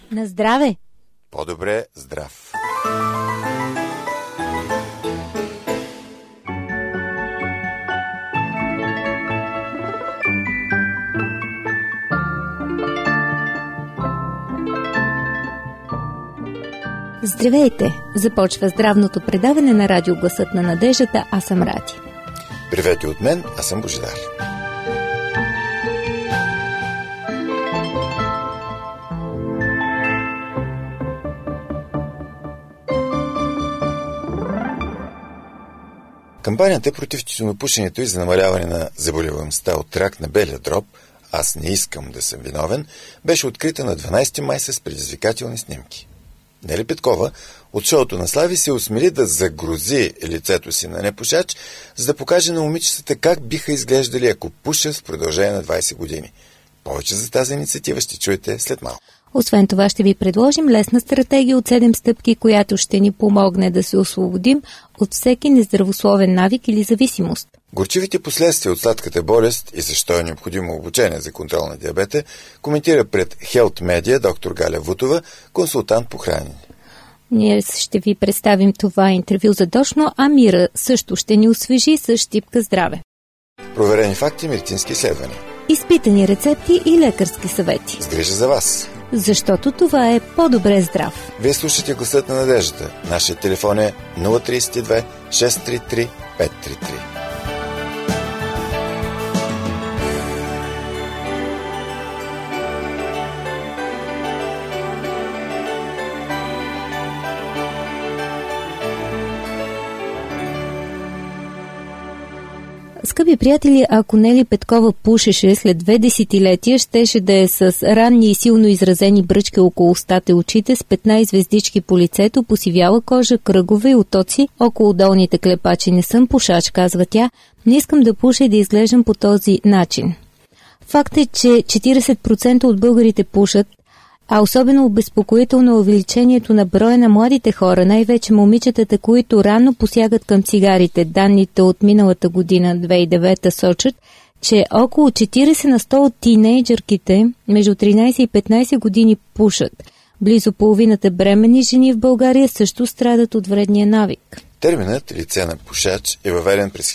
На здраве! По-добре здрав! Здравейте! Започва здравното предаване на радио Гласът на надеждата. Аз съм Ради. Привет и от мен, аз съм Божидар. Кампанията против тютюнопушенето и за намаляване на заболеваемостта от рак на белия дроб "Аз не искам да съм виновен" беше открита на 12 май с предизвикателни снимки. Нели Петкова от шоуто на Слави се осмели да загрози лицето си на непушач, за да покаже на момичетата как биха изглеждали, ако пушат в продължение на 20 години. Повече за тази инициатива ще чуете след малко. Освен това ще ви предложим лесна стратегия от 7 стъпки, която ще ни помогне да се освободим от всеки нездравословен навик или зависимост. Горчивите последствия от сладката болест и защо е необходимо обучение за контрол на диабета коментира пред Health Media доктор Галя Вутова, консултант по хранене. Ние ще ви представим това интервю задочно, а Мира също ще ни освежи с щипка здраве. Проверени факти и медицински изследвания. Изпитани рецепти и лекарски съвети. С грижа за вас. Защото това е по-добре здрав. Вие слушате Гласът на надеждата. Нашият телефон е 032 633 533. Скъпи приятели, ако Нели Петкова пушеше след 2 десетилетия, щеше да е с ранни и силно изразени бръчки около устата и очите, с 15 звездички по лицето, посивяла кожа, кръгове и отоци около долните клепачи. Не съм пушач, казва тя. Не искам да пуша и да изглеждам по този начин. Факт е, че 40% от българите пушат, а особено обезпокоително е увеличението на броя на младите хора, най-вече момичетата, които рано посягат към цигарите. Данните от миналата година, 2009, сочат, че около 40% от тинейджърките между 13 и 15 години пушат. Близо половината бременни жени в България също страдат от вредния навик. Терминът "лице на пушач" е въведен през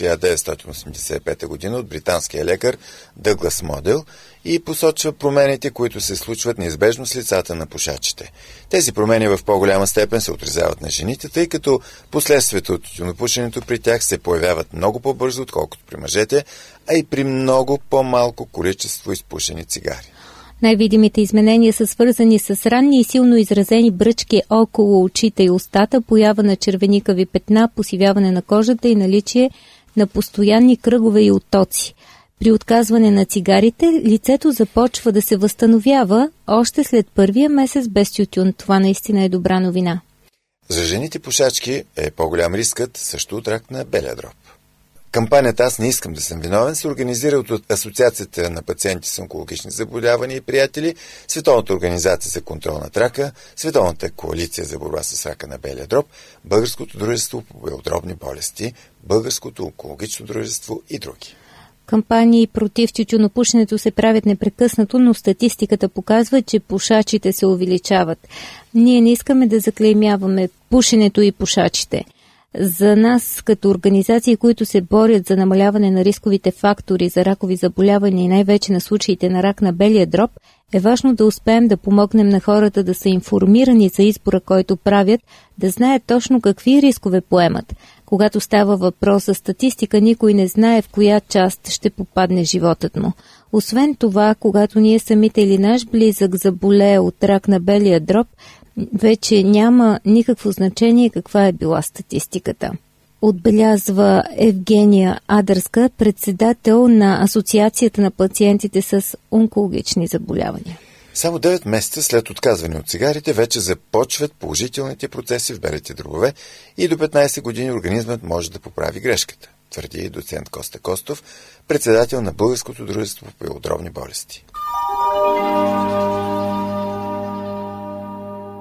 1985 година от британския лекар Дъглас Модел и посочва промените, които се случват неизбежно с лицата на пушачите. Тези промени в по-голяма степен се отразяват на жените, тъй като последствията от тютюнопушенето при тях се появяват много по-бързо, отколкото при мъжете, а и при много по-малко количество изпушени цигари. Най-видимите изменения са свързани с ранни и силно изразени бръчки около очите и устата, поява на червеникави петна, посивяване на кожата и наличие на постоянни кръгове и оттоци. При отказване на цигарите, лицето започва да се възстановява още след първия месец без тютюн. Това наистина е добра новина. За жените пушачки е по-голям рискът също от рак на белия дроб. Кампанията "Аз не искам да съм виновен" се организира от Асоциацията на пациенти с онкологични заболявания и приятели, Световната организация за контрол на рака, Световната коалиция за борба с рака на белия дроб, Българското дружество по белодробни болести, Българското онкологично дружество и други. Кампании против тютюнопушенето се правят непрекъснато, но статистиката показва, че пушачите се увеличават. Ние не искаме да заклеймяваме пушенето и пушачите. За нас, като организации, които се борят за намаляване на рисковите фактори за ракови заболявания и най-вече на случаите на рак на белия дроб, е важно да успеем да помогнем на хората да са информирани за избора, който правят, да знаят точно какви рискове поемат. Когато става въпрос за статистика, никой не знае в коя част ще попадне животът му. Освен това, когато ние самите или наш близък заболее от рак на белия дроб, вече няма никакво значение каква е била статистиката. Отбелязва Евгения Адърска, председател на Асоциацията на пациентите с онкологични заболявания. Само 9 месеца след отказване от цигарите вече започват положителните процеси в белите дробове и до 15 години организмът може да поправи грешката, твърди доцент Коста Костов, председател на Българското дружество по белодробни болести.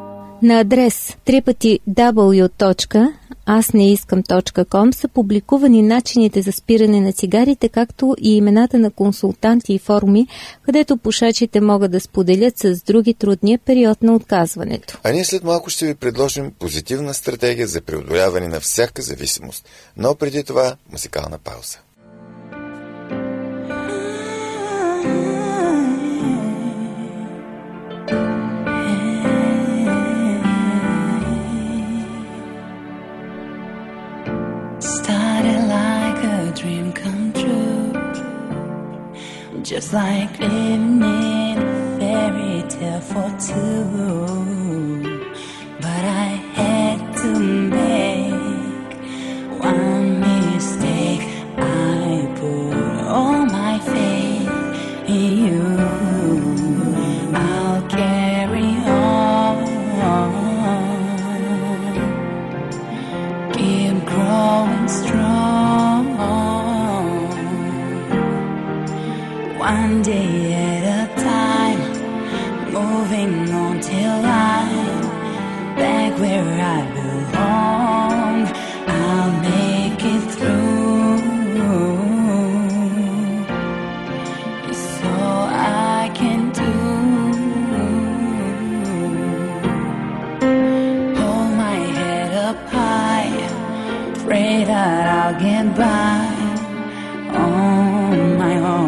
На адрес www.asneискam.com са публикувани начините за спиране на цигарите, както и имената на консултанти и форуми, където пушачите могат да споделят с други трудния период на отказването. А ние след малко ще ви предложим позитивна стратегия за преодоляване на всяка зависимост. Но преди това музикална пауза. Just like living in a fairy tale for two, but I had to make one mistake. I put all my faith in you. I'll carry on, keep growing strong. One day at a time, moving on till I'm back where I belong. I'll make it through. It's all I can do. Hold my head up high, pray that I'll get by on my own.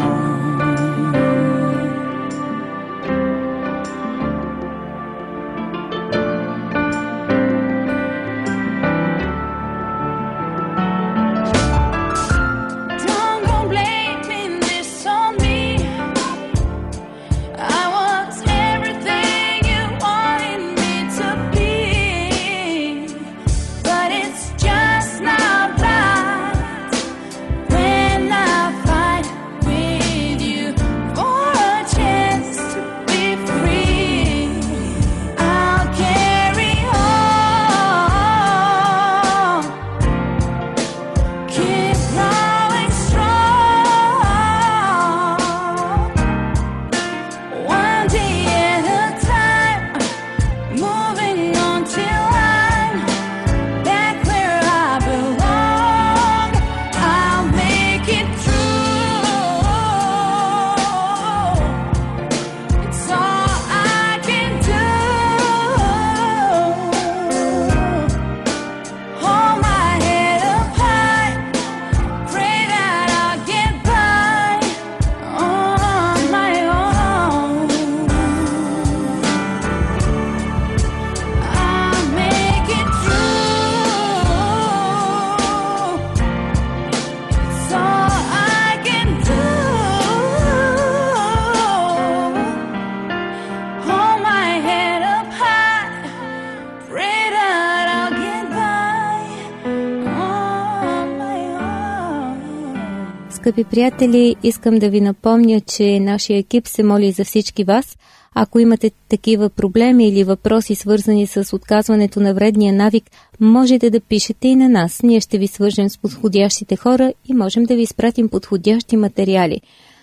Скъпи приятели, искам да ви напомня, че нашия екип се моли за всички вас. Ако имате такива проблеми или въпроси, свързани с отказването на вредния навик, можете да пишете и на нас. Ние ще ви свържем с подходящите хора и можем да ви изпратим подходящи материали.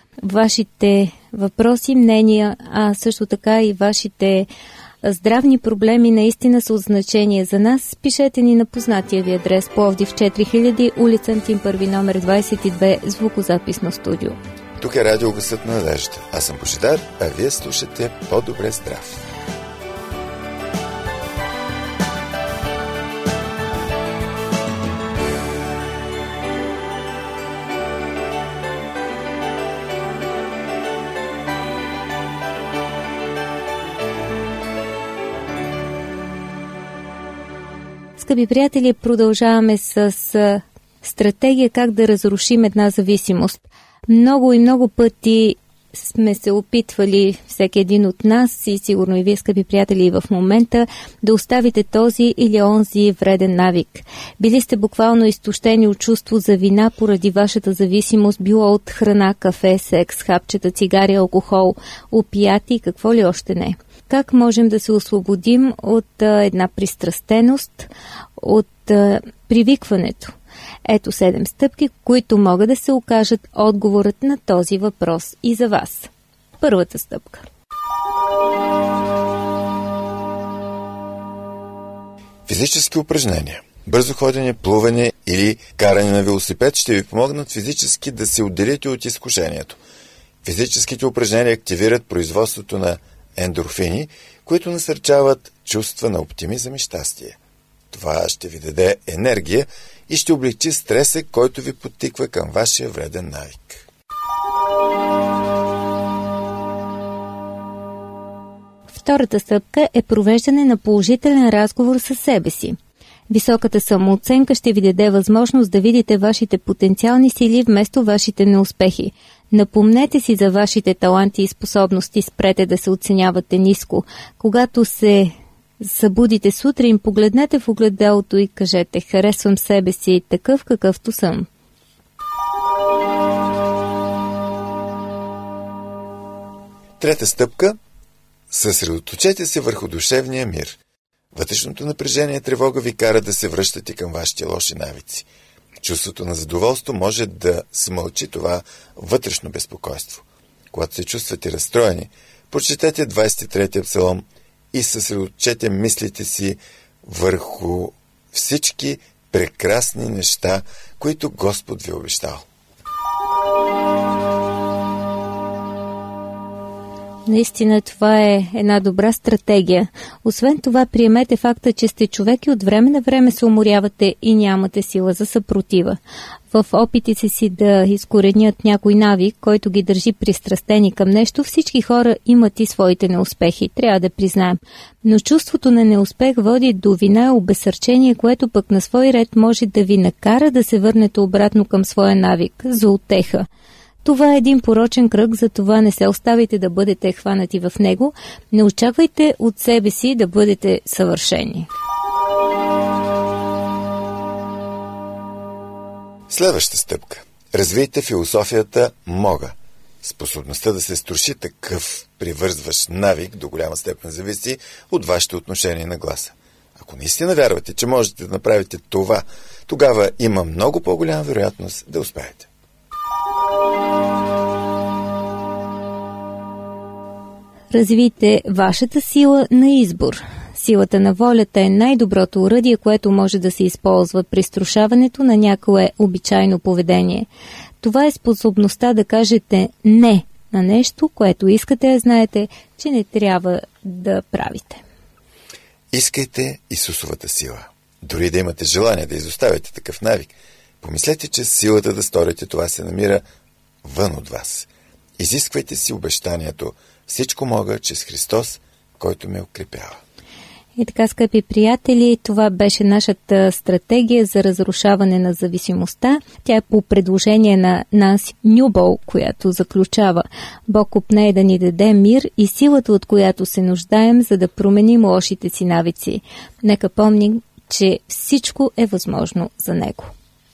Вашите въпроси, мнения, а също така и вашите здравни проблеми наистина са от значение за нас. Пишете ни на познатия ви адрес Пловдив 4000, улица Антим Първи, номер 22, звукозаписно студио. Тук е радио Гласът на надежда. Аз съм Божидар, а вие слушате По-добре здрав. Скъпи приятели, продължаваме с стратегия как да разрушим една зависимост. Много и много пъти сме се опитвали, всеки един от нас и сигурно и вие, скъпи приятели, и в момента, да оставите този или онзи вреден навик. Били сте буквално изтощени от чувство за вина поради вашата зависимост, било от храна, кафе, секс, хапчета, цигари, алкохол, опияти и какво ли още не. Как можем да се освободим от една пристрастеност, от привикването? Ето 7 стъпки, които могат да се окажат отговорът на този въпрос и за вас. Първата стъпка. Физически упражнения. Бързо ходене, плуване или каране на велосипед ще ви помогнат физически да се отделите от изкушението. Физическите упражнения активират производството на ендорфини, които насърчават чувства на оптимизъм и щастие. Това ще ви даде енергия и ще облегчи стреса, който ви подтиква към вашия вреден навик. Втората стъпка е провеждане на положителен разговор със себе си. Високата самооценка ще ви даде възможност да видите вашите потенциални сили вместо вашите неуспехи. Напомнете си за вашите таланти и способности, спрете да се оценявате ниско. Когато се събудите сутрин, погледнете в огледалото и кажете: харесвам себе си такъв какъвто съм. Трета стъпка – съсредоточете се върху душевния мир. Вътрешното напрежение и тревога ви кара да се връщате към вашите лоши навици. Чувството на задоволство може да смълчи това вътрешно безпокойство. Когато се чувствате разстроени, прочетете 23-я псалом и съсредоточете мислите си върху всички прекрасни неща, които Господ ви е обещал. Наистина това е една добра стратегия. Освен това, приемете факта, че сте човек и от време на време се уморявате и нямате сила за съпротива. В опитите си да изкоренят някой навик, който ги държи пристрастени към нещо, всички хора имат и своите неуспехи, трябва да признаем. Но чувството на неуспех води до вина и обезсърчение, което пък на свой ред може да ви накара да се върнете обратно към своя навик, за утеха. Това е един порочен кръг, затова не се оставайте да бъдете хванати в него, не очаквайте от себе си да бъдете съвършени. Следваща стъпка. Развийте философията «Мога». Способността да се струши такъв привързващ навик до голяма степен зависи от вашето отношение на гласа. Ако наистина вярвате, че можете да направите това, тогава има много по-голяма вероятност да успеете. Развийте вашата сила на избор. Силата на волята е най-доброто оръдие, което може да се използва при струшаването на някое обичайно поведение. Това е способността да кажете «не» на нещо, което искате да знаете, че не трябва да правите. Искайте Исусовата сила. Дори да имате желание да изоставите такъв навик, помислете, че силата да сторите това се намира вън от вас. Изисквайте си обещанието «Всичко мога чрез Христос, който ме укрепява». И така, скъпи приятели, това беше нашата стратегия за разрушаване на зависимостта. Тя е по предложение на Нанси Нюбол, която заключава: Бог опне да ни даде мир и силата, от която се нуждаем, за да променим лошите си навици. Нека помним, че всичко е възможно за Него.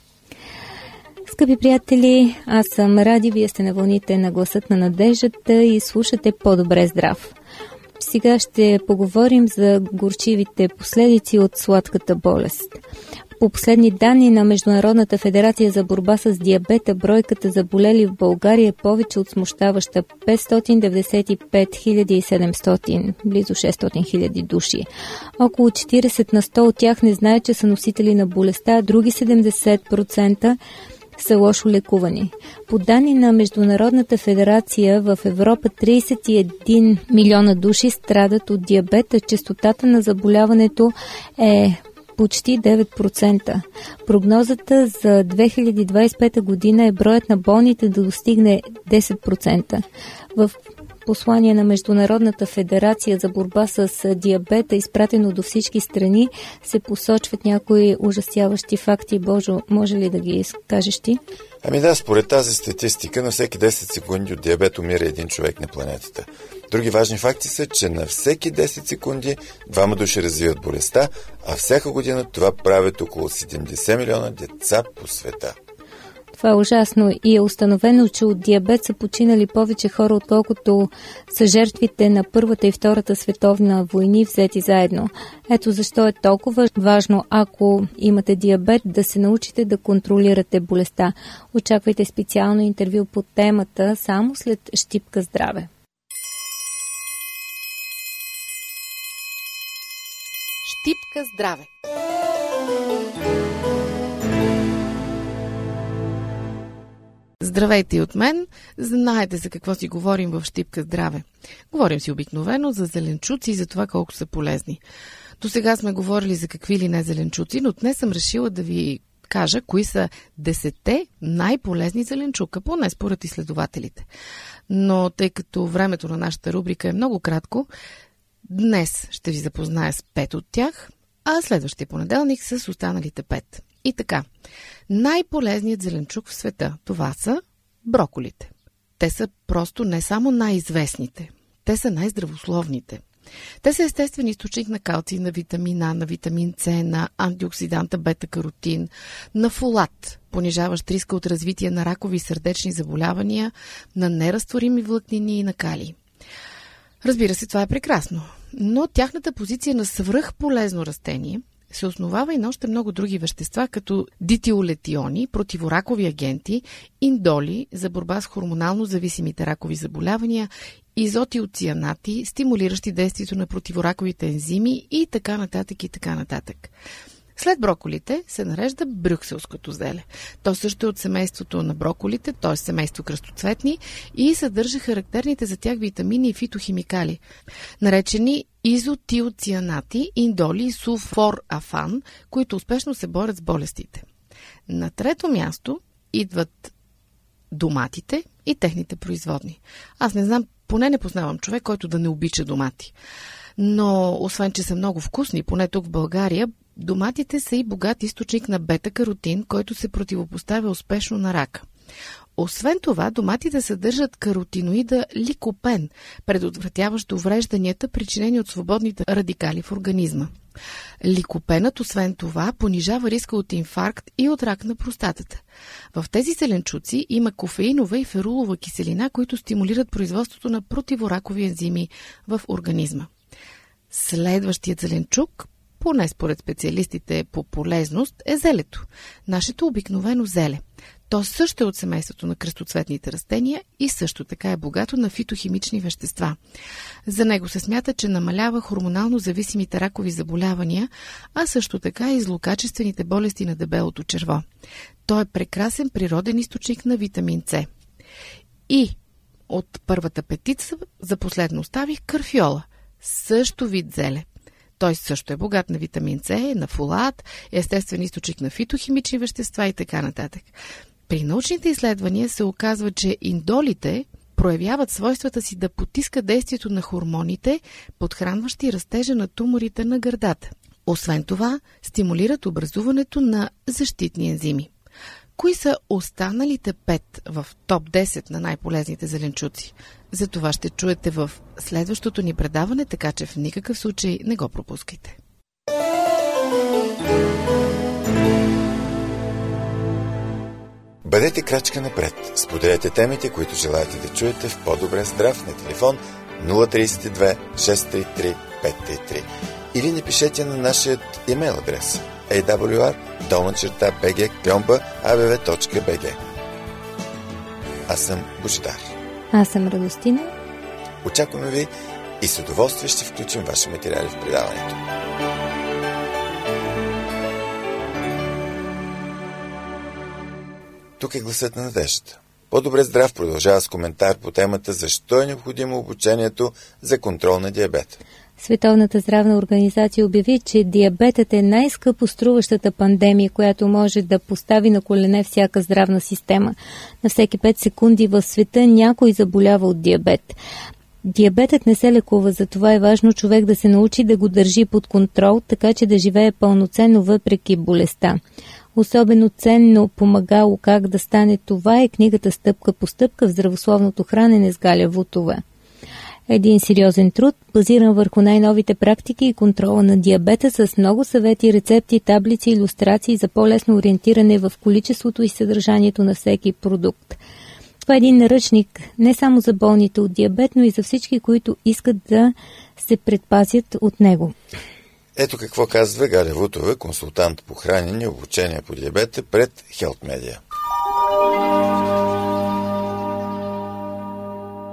Скъпи приятели, аз съм Ради, вие сте на вълните на гласът на надеждата и слушате По-добре здрав. Сега ще поговорим за горчивите последици от сладката болест. По последни данни на Международната федерация за борба с диабета, бройката заболели в България е повече от смущаваща 595 700, близо 600 000 души. Около 40 на 100 от тях не знаят, че са носители на болестта, а други 70% са лошо лекувани. По данни на Международната федерация в Европа 31 милиона души страдат от диабета. Честотата на заболяването е почти 9%. Прогнозата за 2025 година е броят на болните да достигне 10%. В послание на Международната федерация за борба с диабета, изпратено до всички страни, се посочват някои ужасяващи факти. Божо, може ли да ги кажеш ти? Ами да, според тази статистика, на всеки 10 секунди от диабет умира един човек на планетата. Други важни факти са, че на всеки 10 секунди 2 души развиват болестта, а всяка година това правят около 70 милиона деца по света. Това е ужасно и е установено, че от диабет са починали повече хора, отколкото са жертвите на Първата и Втората световна войни взети заедно. Ето защо е толкова важно, ако имате диабет, да се научите да контролирате болестта. Очаквайте специално интервю по темата само след щипка здраве. Щипка здраве! Здравейте и от мен! Знаете за какво си говорим в Щипка здраве. Говорим си обикновено за зеленчуци и за това колко са полезни. До сега сме говорили за какви ли не зеленчуци, но днес съм решила да ви кажа кои са 10 най-полезни зеленчука, поне според изследователите. Но тъй като времето на нашата рубрика е много кратко, днес ще ви запозная с 5 от тях, а следващия понеделник с останалите 5. И така, най-полезният зеленчук в света, това са броколите. Те са просто не само най-известните, те са най-здравословните. Те са естествен източник на калций, на витамин А, на витамин С, на антиоксиданта бета-каротин, на фолат, понижаващ риска от развитие на ракови и сърдечни заболявания, на неразтворими влакнини и на калий. Разбира се, това е прекрасно, но тяхната позиция на свръхполезно растение се основава и на още много други вещества, като дитиолетиони, противоракови агенти, индоли за борба с хормонално зависимите ракови заболявания, изотиоцианати, стимулиращи действието на противораковите ензими и така нататък и така нататък. След броколите се нарежда брюкселското зеле. То също е от семейството на броколите, т.е. семейство кръстоцветни, и съдържа характерните за тях витамини и фитохимикали, наречени изотиоцианати, индоли и сулфорафан, които успешно се борят с болестите. На трето място идват доматите и техните производни. Аз не знам, поне не познавам човек, който да не обича домати. Но, освен че са много вкусни, поне тук в България, доматите са и богат източник на бета-каротин, който се противопоставя успешно на рака. Освен това, доматите съдържат каротиноида ликопен, предотвратяващ уврежданията, причинени от свободните радикали в организма. Ликопенът, освен това, понижава риска от инфаркт и от рак на простатата. В тези зеленчуци има кофеинова и ферулова киселина, които стимулират производството на противоракови ензими в организма. Следващият зеленчук, поне според специалистите по полезност, е зелето. Нашето обикновено зеле. То също е от семейството на кръстоцветните растения и също така е богато на фитохимични вещества. За него се смята, че намалява хормонално зависимите ракови заболявания, а също така и злокачествените болести на дебелото черво. Той е прекрасен природен източник на витамин С. И от първата петица за последно оставих карфиола. Също вид зеле. Той също е богат на витамин С, на фолат, естествен източник на фитохимични вещества и така нататък. При научните изследвания се оказва, че индолите проявяват свойствата си да потискат действието на хормоните, подхранващи растежа на туморите на гърдата. Освен това, стимулират образуването на защитни ензими. Кои са останалите 5 в топ 10 на най-полезните зеленчуци? За това ще чуете в следващото ни предаване, така че в никакъв случай не го пропускайте. Бъдете крачка напред. Споделете темите, които желаете да чуете в По-добре здрав на телефон 032 633 533 или напишете на нашия имейл адрес awr@bg.abv.bg. Аз съм Божидар. Аз съм Радостина. Очакваме ви и с удоволствие ще включим ваши материали в предаването. Тук е гласът на надеждата. По-добре здрав продължава с коментар по темата защо е необходимо обучението за контрол на диабета. Световната здравна организация обяви, че диабетът е най-скъпо струващата пандемия, която може да постави на колене всяка здравна система. На всеки 5 секунди в света някой заболява от диабет. Диабетът не се лекува, затова е важно човек да се научи да го държи под контрол, така че да живее пълноценно въпреки болестта. Особено ценно помагало как да стане това е книгата Стъпка по стъпка в здравословното хранене с Галя Вутова. Един сериозен труд, базиран върху най-новите практики и контрола на диабета с много съвети, рецепти, таблици, илюстрации за по-лесно ориентиране в количеството и съдържанието на всеки продукт. Това е един наръчник не само за болните от диабет, но и за всички, които искат да се предпазят от него. Ето какво казва Галя Вутова, консултант по хранене и обучение по диабета пред Health Media.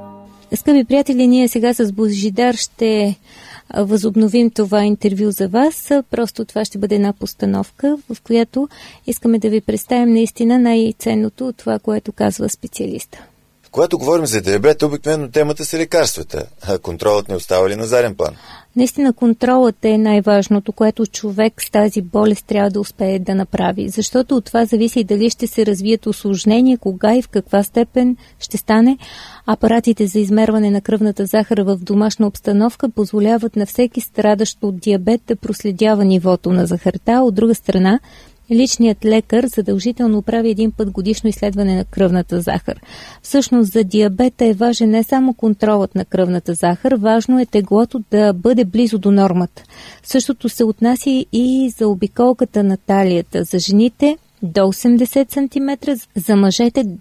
Скъпи приятели, ние сега с Божидар ще възобновим това интервю за вас. Просто това ще бъде една постановка, в която искаме да ви представим наистина най-ценното от това, което казва специалиста. Когато говорим за диабет, обикновено темата са лекарствата, а контролът не остава ли на заден план? Наистина контролът е най-важното, което човек с тази болест трябва да успее да направи, защото от това зависи дали ще се развият усложнения, кога и в каква степен ще стане. Апаратите за измерване на кръвната захар в домашна обстановка позволяват на всеки страдащ от диабет да проследява нивото на захарта. От друга страна, личният лекар задължително прави един път годишно изследване на кръвната захар. Всъщност за диабета е важен не само контролът на кръвната захар, важно е теглото да бъде близо до нормата. Същото се отнася и за обиколката на талията. За жените до 80 см, за мъжете до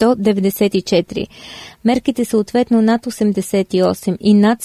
94. Мерките съответно над 88 и над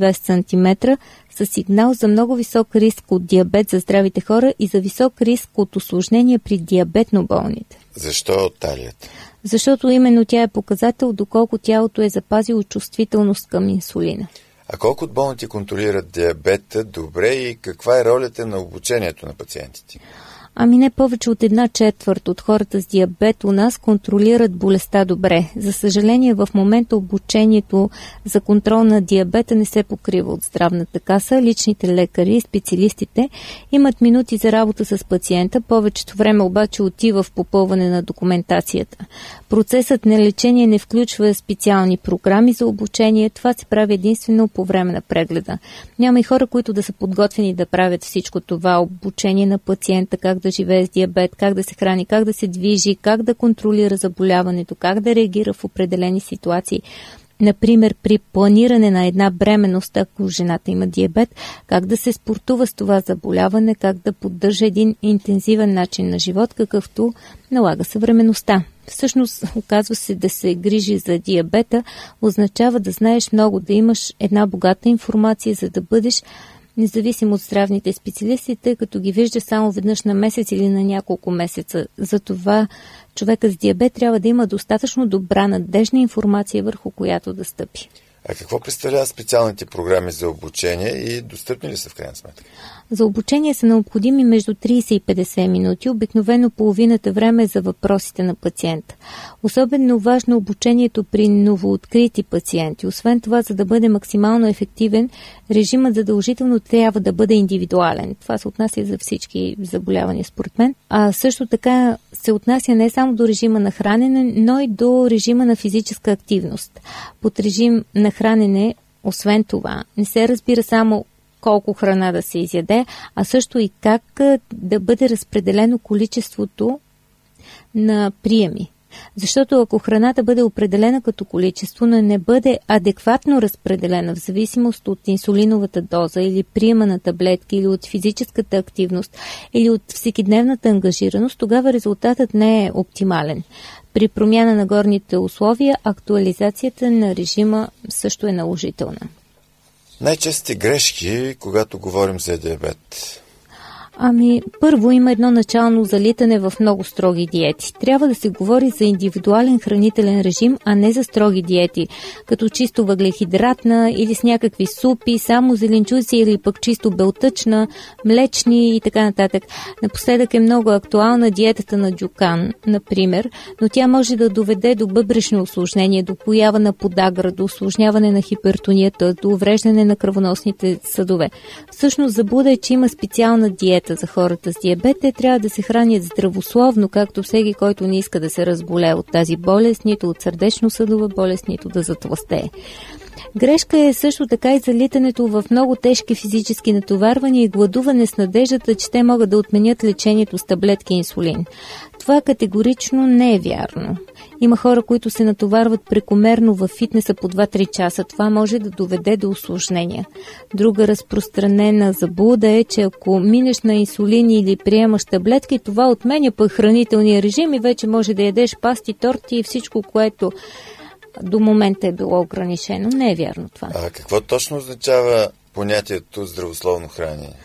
120 см са сигнал за много висок риск от диабет за здравите хора и за висок риск от усложнения при диабетно болните. Защо талията? Защото именно тя е показател доколко тялото е запазило чувствителност към инсулина. А колко от болните контролират диабета добре и каква е ролята на обучението на пациентите? Ами не повече от 1/4 от хората с диабет у нас контролират болестта добре. За съжаление, в момента обучението за контрол на диабета не се покрива от здравната каса. Личните лекари и специалистите имат минути за работа с пациента, повечето време обаче отива в попълване на документацията. Процесът на лечение не включва специални програми за обучение, това се прави единствено по време на прегледа. Няма и хора, които да са подготвени да правят всичко това обучение на пациента, как да живее с диабет, как да се храни, как да се движи, как да контролира заболяването, как да реагира в определени ситуации. Например, при планиране на една бременност, ако жената има диабет, как да се спортува с това заболяване, как да поддържа един интензивен начин на живот, какъвто налага съвременността. Всъщност, оказва се да се грижи за диабета, означава да знаеш много, да имаш една богата информация, за да бъдеш независимо от здравните специалисти, тъй като ги вижда само веднъж на месец или на няколко месеца. Затова човекът с диабет трябва да има достатъчно добра, надежна информация, върху която да стъпи. А какво представляват специалните програми за обучение и достъпни ли са в крайна сметка? За обучение са необходими между 30 и 50 минути, обикновено половината време е за въпросите на пациента. Особено важно е обучението при новооткрити пациенти. Освен това, за да бъде максимално ефективен, режимът задължително трябва да бъде индивидуален. Това се отнася за всички заболявания според мен. А също така се отнася не само до режима на хранене, но и до режима на физическа активност. Под режим на хранене, освен това, не се разбира само колко храна да се изяде, а също и как да бъде разпределено количеството на приеми. Защото ако храната бъде определена като количество, но не бъде адекватно разпределена в зависимост от инсулиновата доза или приема на таблетки, или от физическата активност, или от всекидневната ангажираност, тогава резултатът не е оптимален. При промяна на горните условия, актуализацията на режима също е наложителна. Най-честите грешки, когато говорим за диабет? Ами, първо има едно начално залитане в много строги диети. Трябва да се говори за индивидуален хранителен режим, а не за строги диети, като чисто въглехидратна или с някакви супи, само зеленчуци или пък чисто белтъчна, млечни и така нататък. Напоследък е много актуална диетата на Дюкан, например, но тя може да доведе до бъбречни усложнения, до поява на подагра, до усложняване на хипертонията, до увреждане на кръвоносните съдове. Всъщност заблуда е, че има специална диета за хората с диабет. Те трябва да се хранят здравословно, както всеки, който не иска да се разболее от тази болест, нито от сърдечно-съдова болест, нито да затлъстее. Грешка е също така и залитането в много тежки физически натоварвания и гладуване с надеждата, че те могат да отменят лечението с таблетки и инсулин. Това категорично не е вярно. Има хора, които се натоварват прекомерно във фитнеса по 2-3 часа. Това може да доведе до усложнения. Друга разпространена заблуда е, че ако минеш на инсулин или приемаш таблетки, това отменя пък хранителния режим и вече може да ядеш пасти, торти и всичко, което до момента е било ограничено. Не е вярно това. А какво точно означава понятието здравословно хранене?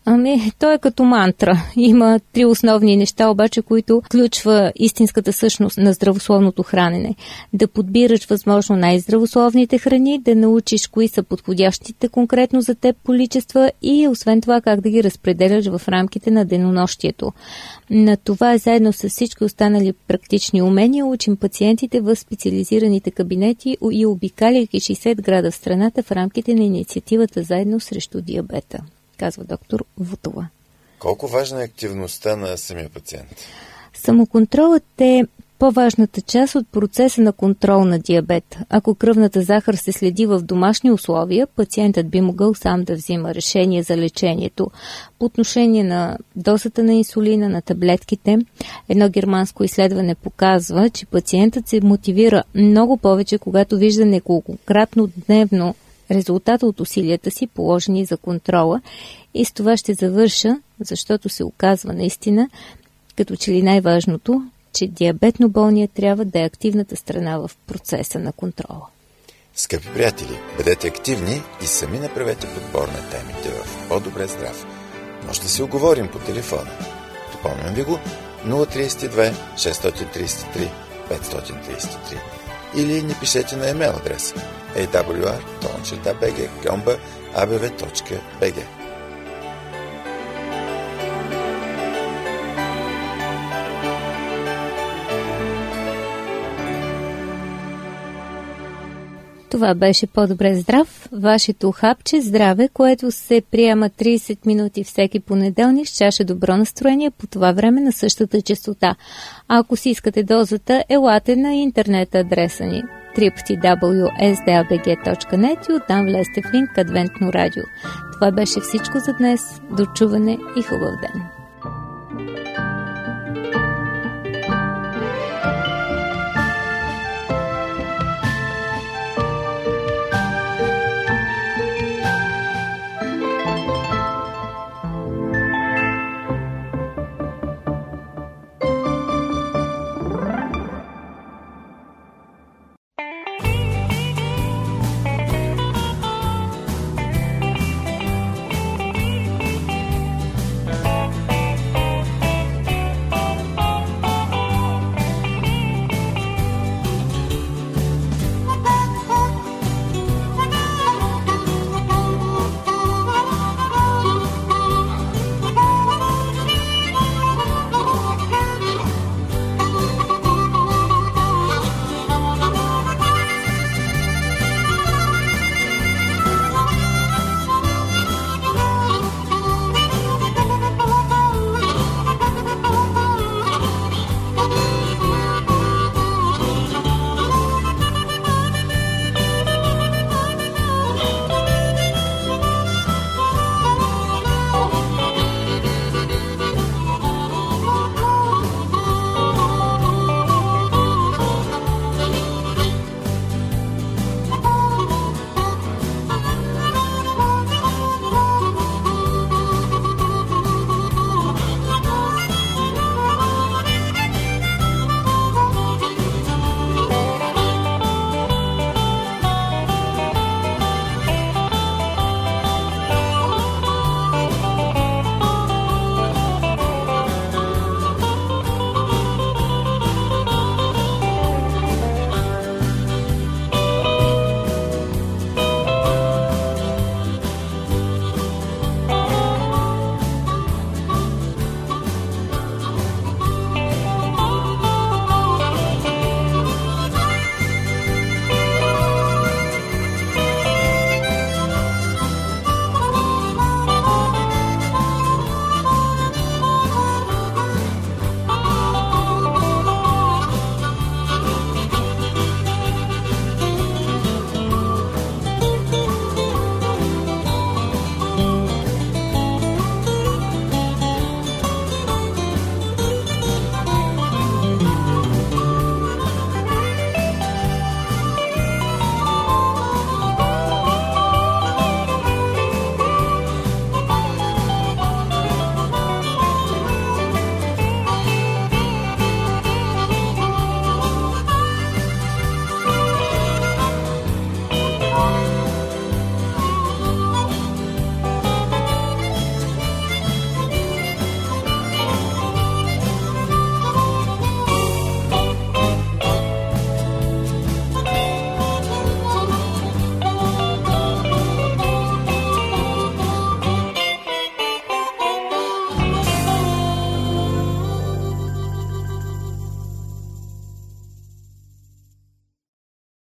То е като мантра. Има 3 основни неща, обаче, които включва истинската същност на здравословното хранене. Да подбираш възможно най-здравословните храни, да научиш кои са подходящите конкретно за теб количества и освен това как да ги разпределяш в рамките на денонощието. На това заедно с всички останали практични умения учим пациентите в специализираните кабинети и обикаляйки 60 града в страната в рамките на инициативата Заедно срещу диабета, казва доктор Вутова. Колко важна е активността на самия пациент? Самоконтролът е по-важната част от процеса на контрол на диабет. Ако кръвната захар се следи в домашни условия, пациентът би могъл сам да взима решение за лечението. По отношение на дозата на инсулина, на таблетките, едно германско изследване показва, че пациентът се мотивира много повече, когато вижда неколкократно дневно резултата от усилията си, положени за контрола. И с това ще завърша, защото се оказва наистина, като че ли най-важното, че диабетно болният трябва да е активната страна в процеса на контрола. Скъпи приятели, бъдете активни и сами направете подбор на темите в По-добре здрав. Може да си оговорим по телефона. Допомням ви го 032 633 533 или ни пишете на имейл адреса awr@abv.bg. Това беше По-добре здрав, вашето хапче здраве, което се приема 30 минути всеки понеделник с чаша добро настроение по това време на същата честота. А ако си искате дозата, елате на интернет адреса ни www.sdabg.net и оттам влезте в линк Адвентно радио. Това беше всичко за днес. До чуване и хубав ден!